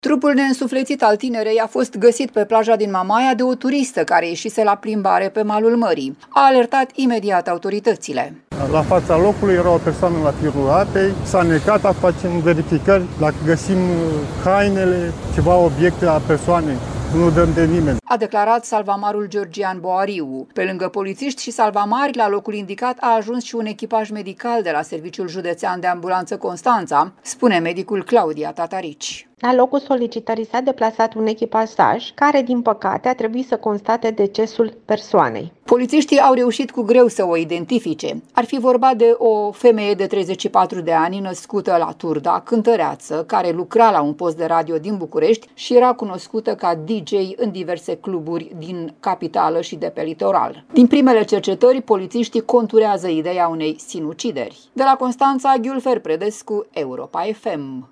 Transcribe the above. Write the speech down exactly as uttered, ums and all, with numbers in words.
Trupul neînsuflețit al tinerei a fost găsit pe plaja din Mamaia de o turistă care ieșise la plimbare pe malul mării. A alertat imediat autoritățile. La fața locului era o persoană la firul apei, s-a necat, facem verificări, dacă găsim hainele, ceva obiecte a persoanei. Nu dăm de nimeni, a declarat salvamarul Georgian Boariu. Pe lângă polițiști și salvamari, la locul indicat a ajuns și un echipaj medical de la Serviciul Județean de Ambulanță Constanța, spune medicul Claudia Tatarici. La locul solicitării s-a deplasat un echipaj care, din păcate, a trebuit să constate decesul persoanei. Polițiștii au reușit cu greu să o identifice. Ar fi vorba de o femeie de treizeci și patru de ani, născută la Turda, cântăreață, care lucra la un post de radio din București și era cunoscută ca D J în diverse cluburi din capitală și de pe litoral. Din primele cercetări, polițiștii conturează ideea unei sinucideri. De la Constanța, Ghiulfer Predescu, Europa F M.